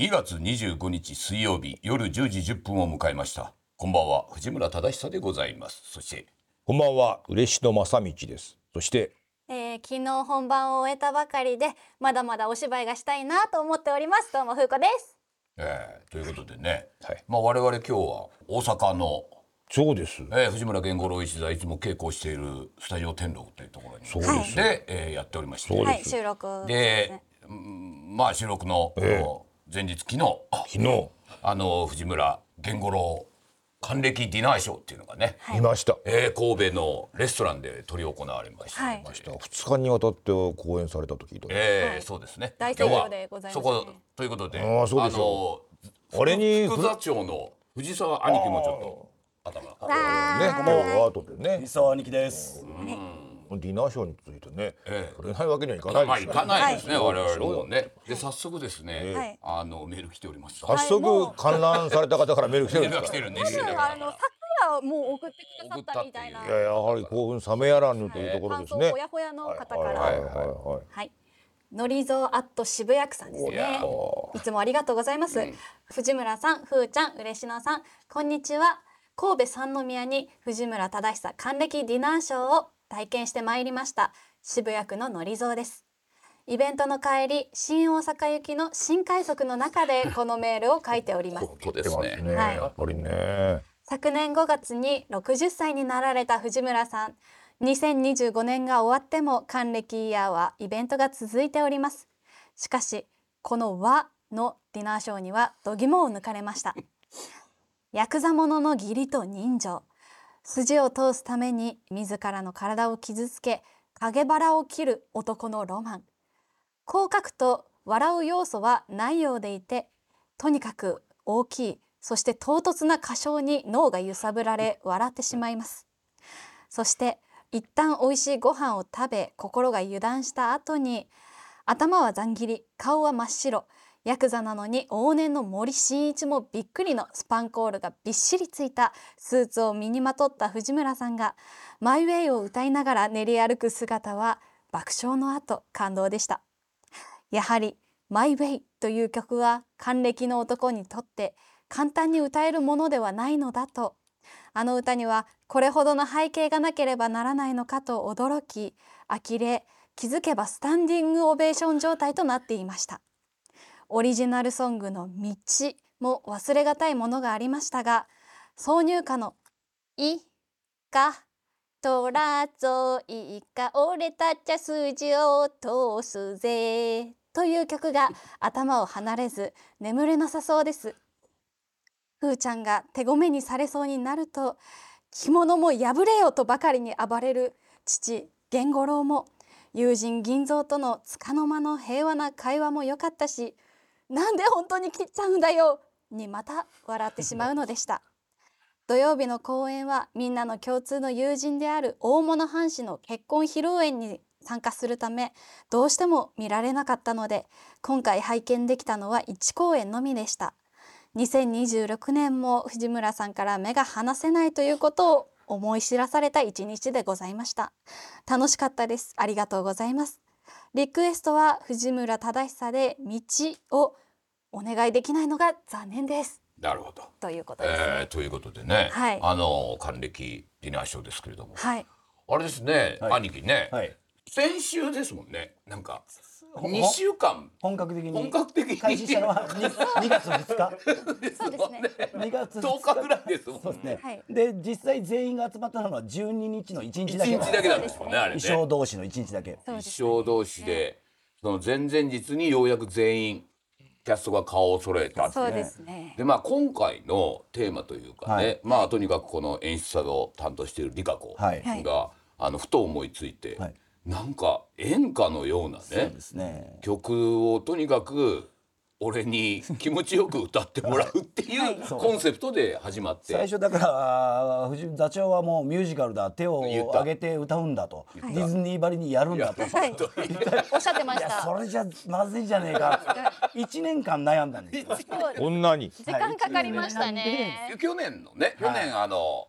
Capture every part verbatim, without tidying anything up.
にがつにじゅうごにち水曜日夜じゅうじじゅっぷんを迎えました。こんばんは、藤村忠久でございます。そしてこんばんは、嬉野正道です。そして、 えー、昨日本番を終えたばかりでまだまだお芝居がしたいなと思っております。どうも風子です。 えー、ということでね、 はい、 まあ我々今日は大阪のそうです、 えー、藤村源五郎一座いつも稽古をしているスタジオ天禄というところにそうです、 で、えー、やっておりまして、 はい、収録で、ね、まあ収録の、えー、前日昨日昨日あの藤村源五郎還暦ディナーショーっていうのがね、 はい、見ました、 えー、神戸のレストランで執り行われました、はい、 ふつかにわたって公演されたと聞いて、 えーはい、 そうですね、 大盛況でございますね。 そこということで、 あそうでしょう、あれに副座長の藤沢兄貴もちょっと頭がね、こんばんは、後でね、 藤沢兄貴です。 うん、ディナーショーについてね、 ええ、 触れないわけにはいかないですよ、まあ、いかないですね、はい、我々もね。 はい、 で早速ですね、はい、あのメール来ております。 早速観覧された方からメール来てるんですか。 メールが来てるんです。 あの昨夜もう送ってくださったみたいな。 いややはり興奮冷めやらぬというところですね。 感想ほやほやの方から。はいはいはいはい。のりぞアット渋谷区さんですね。いつもありがとうございます。うん、藤村さん、ふーちゃん、嬉野さん、こんにちは。神戸三宮に藤村忠久還暦ディナーショーを体験してまいりました。渋谷区ののりぞです。イベントの帰り、新大阪行きの新快速の中でこのメールを書いております。 そうですね。 はい、やっぱりね。 昨年ごがつにろくじゅっさいになられた藤村さん。にせんにじゅうごねんが終わっても還暦イヤーはイベントが続いております。しかしこの和のディナーショーには度肝を抜かれました。ヤクザ者の義理と人情、筋を通すために自らの体を傷つけ影腹を切る男のロマン。こう書くと笑う要素はないようでいて、とにかく大きい、そして唐突な歌唱に脳が揺さぶられ笑ってしまいます。そして一旦おいしいご飯を食べ心が油断した後に、頭はざん切り、顔は真っ白、ヤクザなのに往年の森進一もびっくりのスパンコールがびっしりついたスーツを身にまとった藤村さんがマイウェイを歌いながら練り歩く姿は爆笑の後感動でした。やはりマイウェイという曲は還暦の男にとって簡単に歌えるものではないのだと、あの歌にはこれほどの背景がなければならないのかと驚き、呆れ、気づけばスタンディングオベーション状態となっていました。オリジナルソングの道も忘れがたいものがありましたが、挿入歌のいか虎ぞいいか俺たちゃ筋を通すぜという曲が頭を離れず眠れなさそうです。ふーちゃんが手ごめにされそうになると、着物も破れよとばかりに暴れる父源五郎も、友人銀蔵との束の間の平和な会話も良かったし、なんで本当に切っちゃうんだよにまた笑ってしまうのでした。土曜日の公演はみんなの共通の友人である大物藩士の結婚披露宴に参加するためどうしても見られなかったので、今回拝見できたのはいち公演のみでした。にせんにじゅうろくねんも藤村さんから目が離せないということを思い知らされた一日でございました。楽しかったです。ありがとうございます。リクエストは藤村忠久で道をお願いできないのが残念です。 なるほど。 ということですね。 えー、ということでね、 はい、 あの還暦ディナーショーですけれども、 はい、 あれですね、はい、兄貴ね、 はい、 先週ですもんね。なんかにしゅうかん本格的に本格的に開始したのはにがつふつかそうですね。 にがつとおかぐらいですもんね。 そうですね、 はい、 で実際全員が集まったのはじゅうににちのいちにちだけいちにちだけなんですもんね、あれね。 衣装同士のいちにちだけ、 衣装同士でその前々日にようやく全員キャストが顔を揃えた。 そうですね。 でまあ今回のテーマというかね、はい、まあとにかくこの演出者を担当しているリカ子が、はい、あのふと思いついて、はい、なんか演歌のような ね, そうですね曲をとにかく俺に気持ちよく歌ってもらうっていうコンセプトで始まって、 最初だから藤座長はもうミュージカルだ、手を上げて歌うんだと、ディズニーばりにやるんだと、 はい、おっしゃってました。いやそれじゃまずいじゃねえかいちねんかん悩んだんですよ。 こんなに時間かかりましたね。 去年のね、去年あの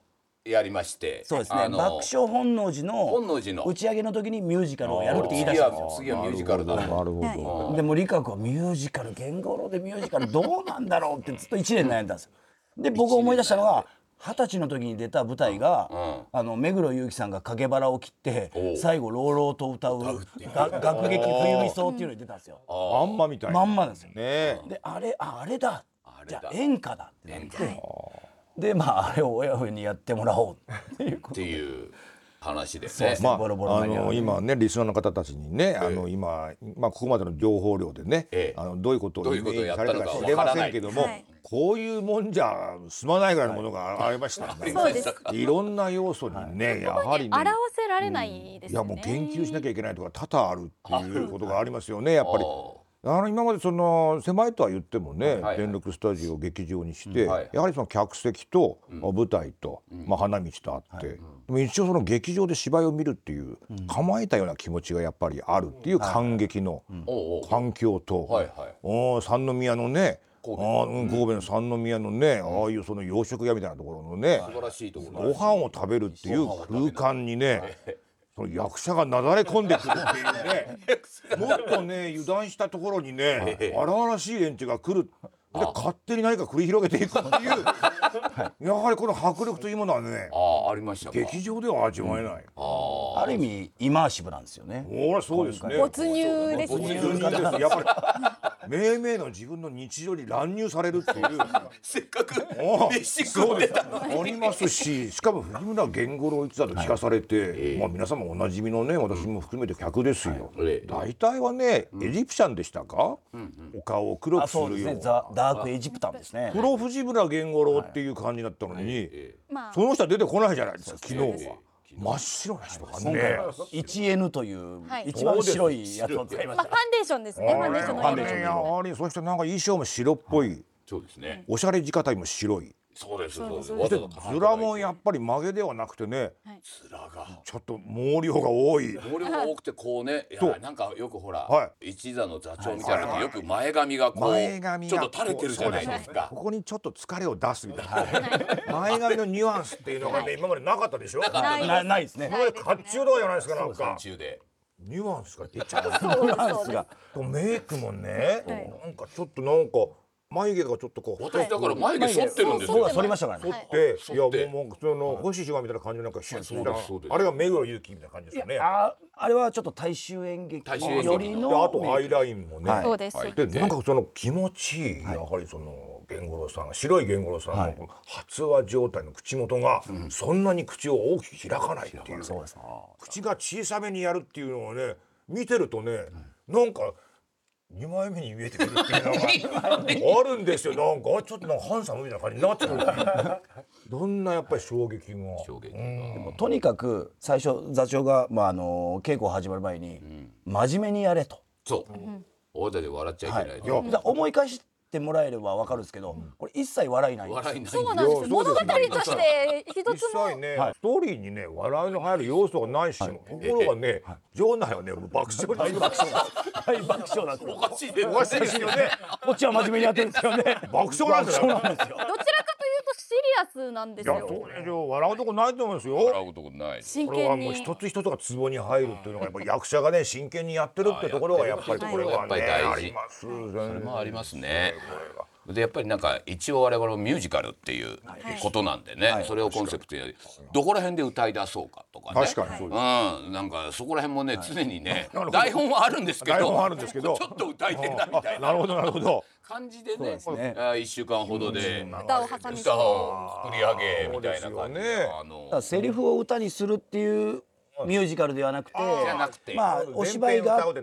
やりまして、 そうですね、爆笑本能寺の本能寺の打ち上げの時にミュージカルをやるって言い出したんですよ。 次はミュージカルだ。 なるほど。 でも理香子はミュージカル源五郎でミュージカルどうなんだろうってずっといちねん悩んだんですよ。で僕思い出したのが二十歳の時に出た舞台が、うん、あの目黒祐樹さんが影腹を切って最後朗々と歌う楽劇冬美草っていうのに出たんですよ。 まんまみたいな。 まんまですよ。 ね、 であれああれだ。じゃあ演歌だってなって、でまああれを親風にやってもらおうっていうことっていう話でね。まあ、あの今ねリスナーの方たちにね、あの今まあここまでの情報量でね、あのどういうことをイメージされたか知れませんけども、こういうもんじゃ済まないぐらいのものがありましたね。 そうです。 いろんな要素にね、やはりね表せられないですよね。 いやもう言及しなきゃいけないとか多々あるっていうことがありますよね、やっぱり。あの今までその狭いとは言ってもね、電力スタジオを劇場にして、やはりその客席と舞台と、まあ、花道とあって、でも一応その劇場で芝居を見るっていう構えたような気持ちがやっぱりあるっていう感激の環境と、三宮のね、神戸の三宮のね、ああいうその洋食屋みたいなところのね、ご飯を食べるっていう空間にね、その役者がなだれ込んでくるっていうねもっとね油断したところにね荒々しい連中が来るで勝手に何か繰り広げていくっていうやはりこの迫力というものはねあありましたか。 劇場では味わえない、うん、 あ, ある意味イマーシブなんですよね。 ほらそうですね。 没入ですね。 やっぱりめいめいの自分の日常に乱入されるっていうせっかく飯食ってたのにありますし、しかも藤村源五郎一座と聞かされて、はい、まあ皆様おなじみのね、私も含めて客ですよ、はい、大体はね、うん、エジプシャンでしたか、うん、お顔を黒くするような、 ね、ザ・ダークエジプタンですね。 黒藤村源五郎っていう感じだったのに、はいはい、その人は出てこないじゃないですか、昨日は。真っ白な人がね、 いちエヌ という一番白いやつを使いました。 まあ、ファンデーションですね。ファンデーションの色。 やはりそしてなんか衣装も白っぽい。 そうですね。 おしゃれ仕方も白い。 そうですそうです。 面もやっぱり曲げではなくてね、面がちょっと毛量が多い。 毛量が多くてこうね、いやなんかよくほら一座の座長みたいなのよく前髪がこうちょっと垂れてるじゃないですか。 ここにちょっと疲れを出すみたいな。前髪のニュアンスっていうのがね今までなかったでしょ。 なないですね。 今まで甲冑とかじゃないですかなんか。 甲冑で。 ニュアンスが出ちゃう。ニュアンスが。メイクもね、なんかちょっとなんか。眉毛がちょっとこう私だから眉毛剃ってるんですよ。 剃りましたからね。 剃っていやもうもうその星島みたいな感じなんかシュッとしたあれが目黒祐樹みたいな感じですよね。 ああれはちょっと大衆演劇よりのあとアイラインもね。 そうです。 でなんかその気持ちいいやはりその源五郎さん白い源五郎さんの発話状態の口元がそんなに口を大きく開かないっていう。口が小さめにやるっていうのをね見てるとねなんか。にまいめに見えてくるっていうのがあるんですよ。なんかちょっとなんかハンサムみたいな感じになってる。どんなやっぱり衝撃が。衝撃が。 でもとにかく最初座長がまああの稽古始まる前に真面目にやれと。 そう。大手で笑っちゃいけない。 はい、思い返してもらえればわかるんですけど、これ一切笑いない。 笑いない。 そうなんです。物語として一つも。 実際ね、ストーリーにね笑いの入る要素がないし、ところがね、場内はね爆笑大爆笑大爆笑なんですよ。 おかしいです。 おかしいですよね。 こっちは真面目にやってるんですよね。 爆笑なんですよ。 どちらかというとシリアスなんですよ。 いや、そうですよ。笑うとこないと思うんですよ。 笑うとこない。 真剣に。 これはもう一つ一つがツボに入るっていうのがやっぱり役者がね真剣にやってるってところがやっぱりこれはねあります。それもありますね。でやっぱりなんか一応我々もミュージカルっていうことなんでね、はい、それをコンセプトにどこら辺で歌い出そうかとかね、 確かにそうです、 うん、なんかそこら辺もね、はい、常にね台本はあるんですけど、 台本はあるんですけどちょっと歌いてるなみたいな、 なるほどなるほど感じでね、いっしゅうかんほどで歌を挟み歌を作り上げみたいな感じで、 あのセリフを歌にするっていうミュージカルではなくて、まあお芝居があって。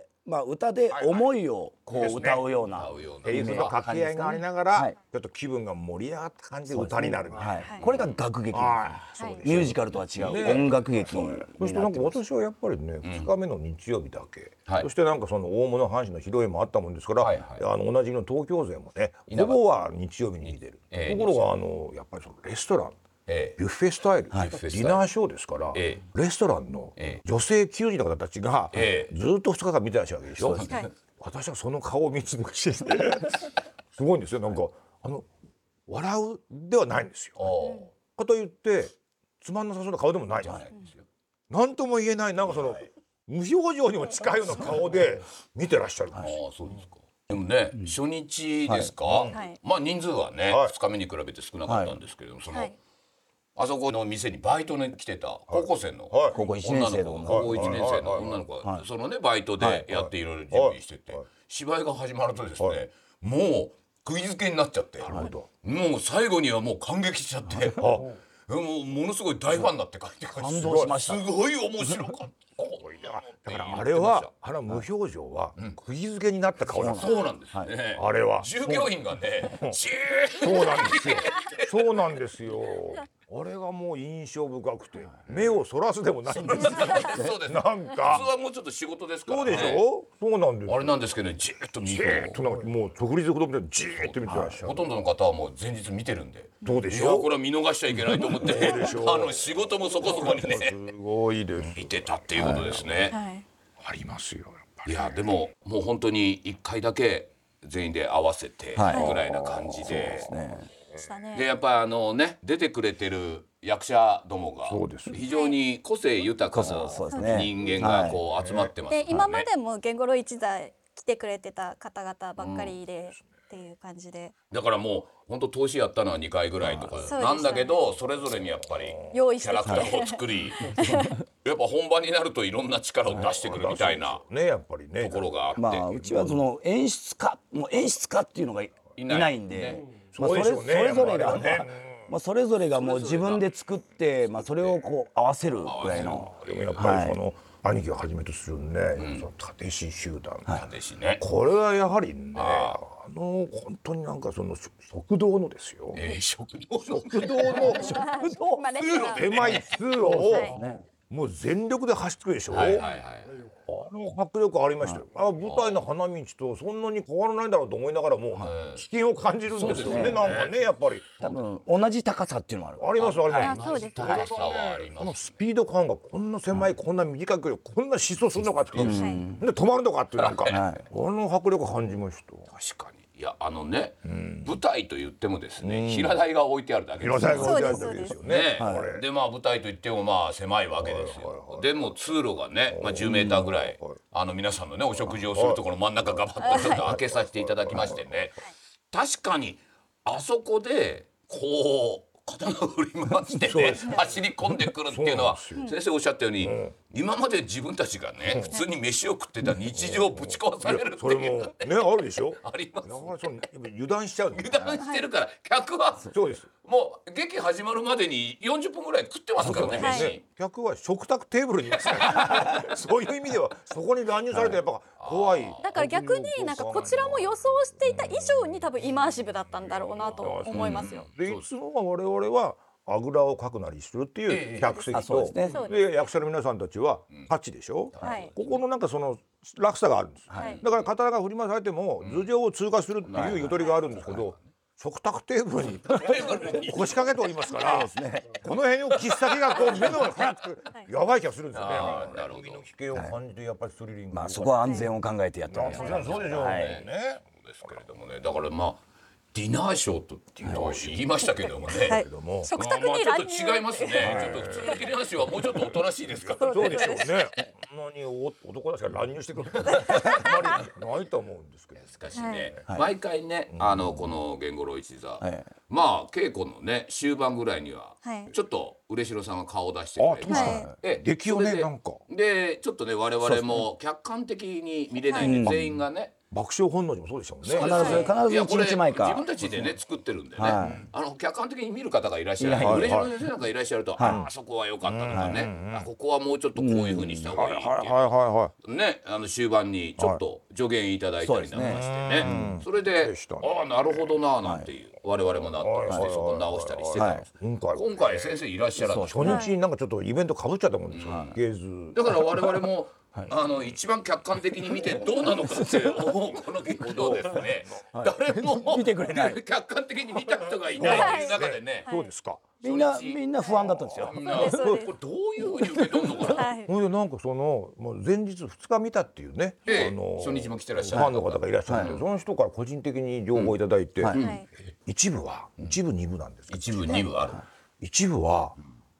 まあ歌で思いをこう歌うようなセリフの掛け合いがありながらちょっと気分が盛り上がった感じで歌になる。 これが楽劇、ミュージカルとは違う音楽劇。 そしてなんか私はやっぱりねふつかめの日曜日だけ、そしてなんかその大物阪神の披露宴もあったもんですから、あの同じの東京勢もねほぼは日曜日に見てる。ところがあのやっぱりそのレストランビュッフェスタイル、ディナーショーですから、レストランの女性きゅうじんの方たちがずっとふつかかん見てらっしゃるわけでしょ。私はその顔を見つめしてすごいんですよ。なんかあの笑うではないんですよ。かといってつまんなさそうな顔でもないじゃないですよ。なんとも言えないなんかその無表情にも近いような顔で見てらっしゃる。 ああそうですか。でもね、初日ですか、まあ人数はねふつかめに比べて少なかったんですけれども、そのあそこの店にバイトに来てた高校生の高校いちねん生の高校いちねん生の女の子がそのねバイトでやっていろいろ準備してて、芝居が始まるとですね、もう釘付けになっちゃって、もう最後にはもう感激しちゃって、もうものすごい大ファンになって帰って帰って感動しました。 すごい面白かった。 だからあれはあの無表情は釘付けになった顔なんです。 そうなんですね。 あれは従業員がね、じーそうなんですよ。そうなんですよ。あれがもう印象深くて目をそらすでもないんですよ。 そうです。 なんか普通はもうちょっと仕事ですからそうね。 でしょ。そうなんです。 あれなんですけどね、じーっと見じーっとなんかもう直立不動みたいにじーっと見てらっしゃる。 ほとんどの方はもう前日見てるんで。 どうでしょう。 いやこれは見逃しちゃいけないと思ってあの仕事もそこそこにねすごいです。 見てたっていうことですね。 ありますよ。やっぱりいやでももう本当にいっかいだけ全員で合わせてぐらいな感じで。でやっぱりあのね出てくれてる役者どもが非常に個性豊かな人間がこう集まってますからね。 で今までも源五郎一座来てくれてた方々ばっかりで、っていう感じで。 だからもう本当投資やったのはにかいぐらいとかなんだけど、それぞれにやっぱりキャラクターを作りやっぱ本番になるといろんな力を出してくるみたいなねやっぱりねところがあって、 まあうちはその演出家もう演出家っていうのがいないんで、まあそれそれぞれがまあそれぞれがもう自分で作ってまあそれをこう合わせるぐらいの。 でもやっぱりその兄貴をはじめとするね、その立師集団、 立師ね、 これはやはりねあの本当になんかその食堂のですよ、 えー、食堂食堂の食堂狭い通路をもう全力で走ってくるでしょ。はいはいはい、あの迫力ありましたよ。あ舞台の花道とそんなに変わらないんだろうと思いながらも危険を感じるんですよね。なんかねやっぱり多分同じ高さっていうのもある。 ありますあります。 そうです。 高さはあります。 このスピード感がこんな狭いこんな短くこんな疾走するのかっていうで止まるのかっていうなんかあの迫力感じました。 確かに。いやあのね、うん、舞台と言ってもですね、うん、平台が置いてあるだけです。 平台が置いてあるだけですよね。 はい、でまあ舞台といってもまあ狭いわけですよ。はいはいはい、でも通路がね、まあ、じゅうメーターぐらい、はい、あの皆さんのねお食事をするところ真ん中ガバッとちょっと開けさせていただきましてね、確かにあそこでこう刀を振り回してね走り込んでくるっていうのは先生おっしゃったように、うん、今まで自分たちがね普通に飯を食ってた日常をぶち壊されるっていうのね、 それもねあるでしょ。 あります。 だからその油断しちゃう。 油断してるから客はそうです。 もう劇始まるまでによんじゅっぷんぐらい食ってますからね飯、はい、 客は食卓テーブルにいますからそういう意味ではそこに乱入されてやっぱ怖い。 だから逆になんかこちらも予想していた以上に多分イマーシブだったんだろうなと思いますよ。 でいつもは我々はあぐらをかくなりするっていう客席と、ええで役者の皆さんたちはタッチでしょ、うんはい、ここのなんかその落差があるんです、はい、だから刀が振り回されても頭上を通過するっていうゆとりがあるんですけど、食卓テーブルに腰掛けておりますからこの辺を切っ先がこう目の前に早くやばい気がするんですよね。海の危険を感じてやっぱりスリリング、 まあそこは安全を考えてやってます。 そうでしょうね。 そうですけれどもね、だからまあディナーショーとっていうのを言いましたけどもね、はい、 食卓にまあちょっと違いますね、はい、ちょっと普通のディナーショーはもうちょっとおとなしいですから、 ね、そうでしょうね。何男たちが乱入してくるってあんまりないと思うんですけど、 しかしね、はい、毎回ねあのこの源五郎一座、はい、まあ稽古のね終盤ぐらいには、はい、ちょっと嬉野さんが顔を出してくれて、 はい、出来をねなんかでちょっとね我々も客観的に見れないんで、全員がね爆笑本能寺もそうでしたもんね。 必ず必ず一日前か。 自分たちでね作ってるんでね、はい、あの客観的に見る方がいらっしゃる。嬉野先生なんかいらっしゃると、はい、ああそこは良かったとかね、うん、あここはもうちょっとこういう風にした方がいいっていうね、あの終盤にちょっと助言いただいたりなんかしてね、はい、それでああなるほどななんていう、はい、我々も納得してそこ直したりしてたんです、はい、今回先生いらっしゃらない。 初日になんかちょっとイベント被っちゃったもんですよ、はい、ゲーズだから我々もはい、あの一番客観的に見てどうなのかって思うこの劇場ですね、はい、誰も見てくれない客観的に見た人がいないという中でね、 そうですか、 みんなみんな不安だったんですよ。 みんなこれどういうふうに受け取るのかな、はい、 ほいでなんかそのもう前日ふつか見たっていうね、 ええ、あの初日も来てらっしゃるファンの方がいらっしゃるんで、はい、その人から個人的に情報をいただいて、うんはい、一部は一部二部なんですけど、 一部二部ある、 一部は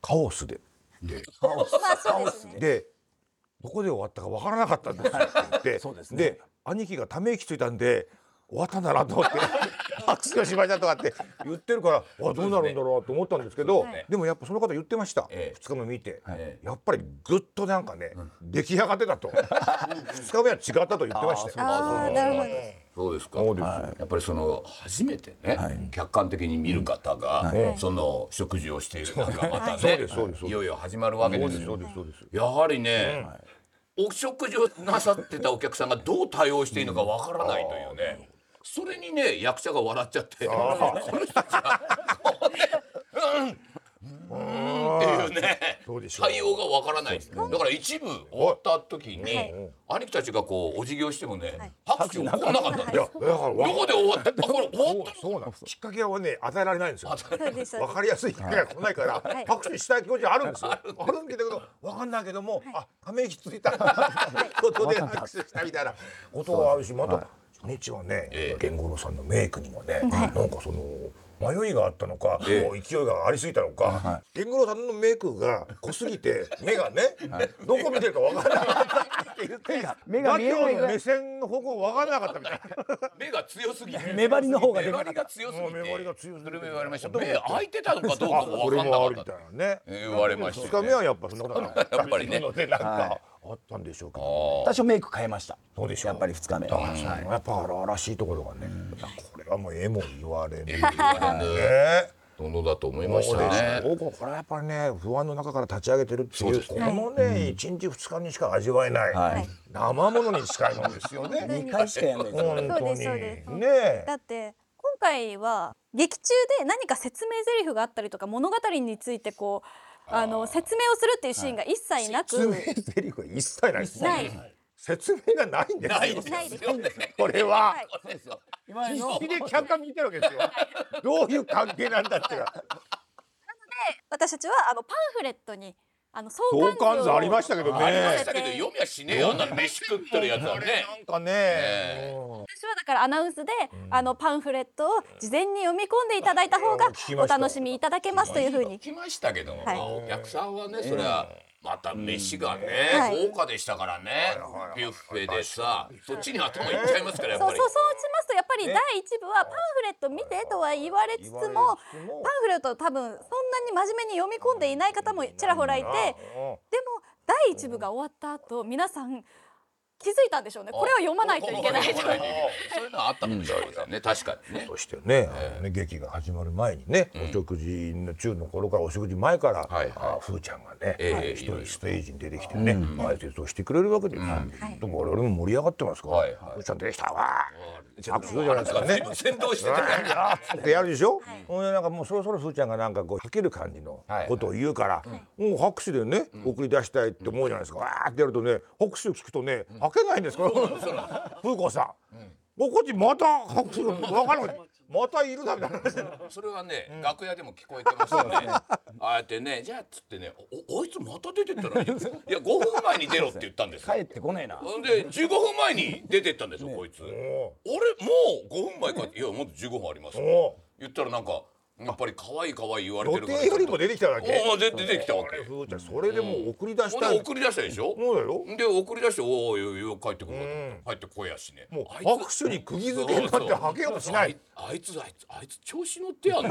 カオスででまあそうですね。 でどこで終わったかわからなかったんですって言ってそうですねで兄貴がため息ついたんで終わったんだなと思って拍手がしましたとかって言ってるからあどうなるんだろうと思ったんですけど、でもやっぱその方言ってました、 ええ、 ふつかめ見て、 ええ、 やっぱりぐっとなんかね、うん、出来上がってたとふつかめは違ったと言ってましたよ。 ああなるほど。 そうですか。 そうです、 やっぱりその初めてね、はい、客観的に見る方が、はい、その食事をしている中またね、いよいよ始まるわけですよ。やはりね、うん、お食事をなさってたお客さんがどう対応していいのかわからないというね、それにね役者が笑っちゃってこの人たちがうんっていうね対応がわからないですね。だから一部終わった時に兄貴たちがこうお辞儀をしてもね拍手が来なかったんですよ。どこで終わったこれ終わったそうなんです。きっかけはね与えられないんですよ。わかりやすいきっかけが来ないから拍手したい気持ちはあるんですよ。あるんだけどわかんないけどもあため息ついたことで拍手したみたいなことがあるし、また初日はね源五郎さんのメイクにもねなんかその迷いがあったのか、ええ、勢いがありすぎたのか、はい、源五郎さんのメイクが濃すぎて目がね、はい、どこ見てるか分からなかったって言って目が見えない目線の方向分からなかったみたいな目が強すぎて目張りの方が出なかった目張りが強すぎて目張りが強すぎてそれも言われました。目開いてたのかどうかも分からなかったね、言われましたね。 ふつかめはやっぱそんなことないやっぱりねなんかあったんでしょうけど、 多少メイク変えました。 そうでしょう。 やっぱりふつかめは、はい、 やっぱ荒々しいところがね、これはもう絵も言われるねどのだと思いましたね。 これはやっぱりね不安の中から立ち上げてるっていうこのねいちにちふつかにしか味わえない生ものに近いもんですよね。 にかいしかやんないです本当にそうですね。だって今回は劇中で何か説明台詞があったりとか物語についてこうあの説明をするっていうシーンが一切なく、 説明台詞が一切ないですね。説明がないんですよ。 ないですよ。 これは、 はい、そうですよ。 今の必死で客観見てるわけですよ。どういう関係なんだっていう。なので私たちはあのパンフレットにあの相相関図ありましたけどね。 ありましたけど読みはしねえよ。あんな飯食ってるやつはね。 なんかね。 私はだからアナウンスで、うん、あのパンフレットを事前に読み込んでいただいた方がお楽しみいただけますというふうに。 聞きましたけども、はい、お客さんはねそれはまた飯がね、うん、豪華でしたからね、はい、ビュッフェでさそっちに頭いっちゃいますからやっぱり。 そうそうそうしますとやっぱりだいいち部はパンフレット見てとは言われつつもパンフレット多分そんなに真面目に読み込んでいない方もちらほらいて、でもだいいち部が終わった後皆さん気づいたんでしょうね。これを読まないといけないと。そういうのあったんでしょうね。確かにね。 そしてね、劇が始まる前にね、お食事の中の頃からお食事前から、ふーちゃんがね、一人ステージに出てきてね、挨拶をしてくれるわけです。でも我々も盛り上がってますから、ふーちゃん出てきたわ。拍手するじゃないですかね。 先導してたってやるでしょ。なんかもうそろそろふーちゃんがなんかこうかける感じのことを言うから、もう拍手でね送り出したいって思うじゃないですか。わーってやるとね、拍手を聞くとね。書けないんですか風子さん、うん、こっちまた拍手が分からないまたいるだみたいなそれはね、うん、楽屋でも聞こえてますよねああやってねじゃあっつってね お, おいつまた出てったらいやごふんまえに出ろって言ったんですよ帰ってこねえなでじゅうごふんまえに出てったんですよ、ね、こいつ俺もうごふんまえかっていやもっとじゅうごふんあります言ったらなんかやっぱり可愛い可愛い言われてるから予定よりも出てきたわけ。 お出てきたわけ。 それでもう送り出したい。 送り出したでしょ。 そうだよ。 で送り出しておおよ帰ってくる帰ってこやしね。 もう拍手に釘付けになってはけようとしない。 あいつあいつあいつ調子乗ってやんな。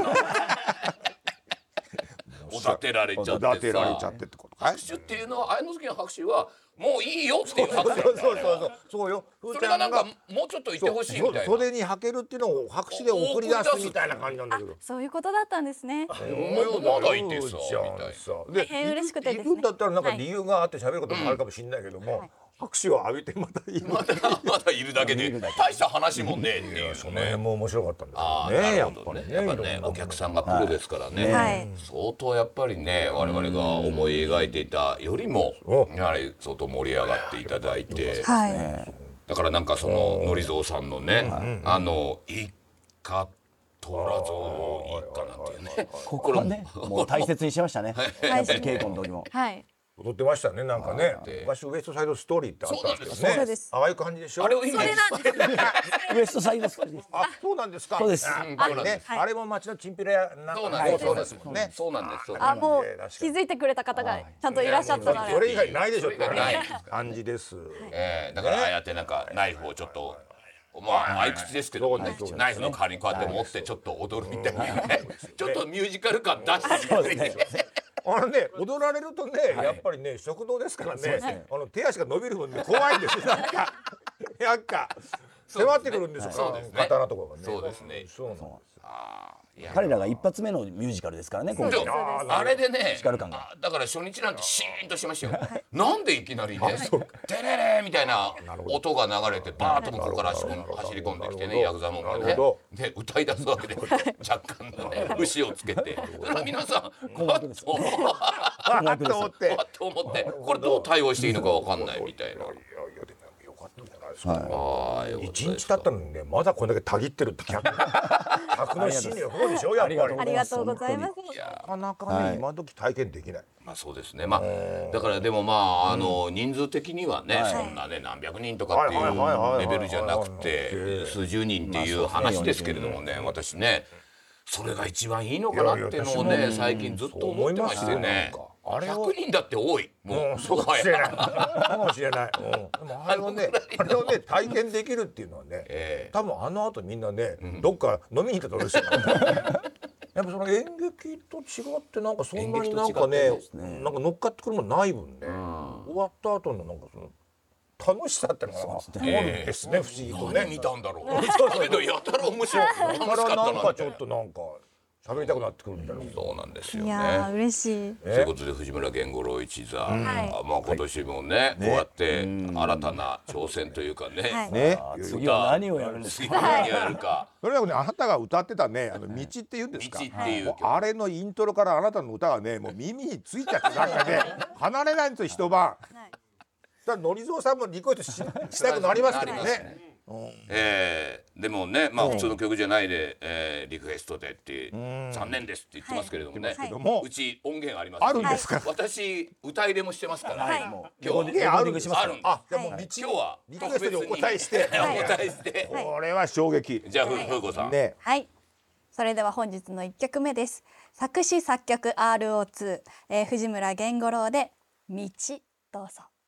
おだてられちゃってさ。おだてられちゃってってこと。 拍手っていうのは綾之助の拍手はもういいよっていう拍手。 そうそうそうそうよ。 それがなんかもうちょっと言ってほしいみたいな。 袖にはけるっていうのを拍手で送り出すみたいな感じなんだけど。 そういうことだったんですね。 まだいてさみたいな。で嬉しくてですね。 いるんだったらなんか理由があって喋ることもあるかもしれないけども。拍手を浴びてまたいるまたまたいるだけで大した話もねえっていうその辺も面白かったんですよね。やっぱりねやっぱねお客さんがプロですからね相当やっぱりね我々が思い描いていたよりもやはり相当盛り上がっていただいてだからなんかそののりぞうさんのねあの一家虎像一家なんていうねここはねもう大切にしましたね稽古の時も。 はい踊ってましたねなんかね。昔ウエストサイドストーリーってあったんですけどね。ああいう感じでしょ。 あれをイメージウエストサイドストーリーです。 あ、そうなんですか。 そうです。 やっぱりね、あれも町のチンピラなんかそうですもんね。 そうなんです。 あ、もう気づいてくれた方がちゃんといらっしゃったなら。 それ以外ないでしょって感じです。 ええ、だからああやってなんかナイフをちょっと。まあ合口ですけどね、ナイフの代わりにこうやって持ってちょっと踊るみたいなね、ちょっとミュージカル感出してあのね、踊られるとね、やっぱりね、食堂ですからね、あの手足が伸びる分ね怖いんですよ。なんかなんか迫ってくるんですよ。刀とかがね。 そうですね。 そうなんです。 彼らが一発目のミュージカルですからね。今回あれでね、 力感がだから初日なんてシーンとしましたよ。なんでいきなりね、テレレみたいな音が流れてバーッと向こうから走り込んできてね、ヤクザモンがね、で歌い出すわけで若干のね節をつけて、皆さん困惑です。困惑と思ってと思ってこれどう対応していいのかわかんないみたいな。 一日経ったのにね、まだこれだけたぎってるって客の心理がそうでしょ、やっぱり。 ありがとうございます。 なかなかね、今時体験できない。 まあそうですね。まあだからでもまああの人数的にはね、そんなね何百人とかっていうレベルじゃなくて数十人っていう話ですけれどもね、私ねそれが一番いいのかなっていうのをね最近ずっと思ってましてね。ひゃくにんだって多い。もうそうかもしれない。かもしれない。でもあれをね、あれをね体験できるっていうのはね、多分あの後みんなねどっか飲みに行ったとですよ。やっぱその演劇と違ってなんかそんなになんかね、なんか乗っかってくるものない分ね、終わった後のなんかその楽しさってのがあるんですね、不思議とね。 何見たんだろう。だけどやたら面白い。 だからなんかちょっとなんか喋りたくなってくるみたいな。 そうなんですよね。 いや嬉しい。 ということで藤村源五郎一座、まあ今年もねこうやって新たな挑戦というかね。 ね。 次は何をやるんですか。 何をやるか。 それはね、あなたが歌ってたね、あの道って言うんですか。 道っていうあれのイントロからあなたの歌がね、もう耳についちゃってなんかね、離れないんですよ一晩。だからのりぞうさんもリクエストしたくなりますけどね。 えー、でもね、まあ普通の曲じゃないで、えー、リクエストでって残念ですって言ってますけれどもね、うち音源あります。 あるんですか。 私歌入れもしてますから、 今日音源あるんです。 あるんです。 あ、じゃもう今日はリクエストにお答えしてお答えしてこれは衝撃。 じゃあ風子さん。 はい。それでは本日の一曲目です。作詞作曲 アールオーツー、えー、藤村源五郎で道、どうぞ。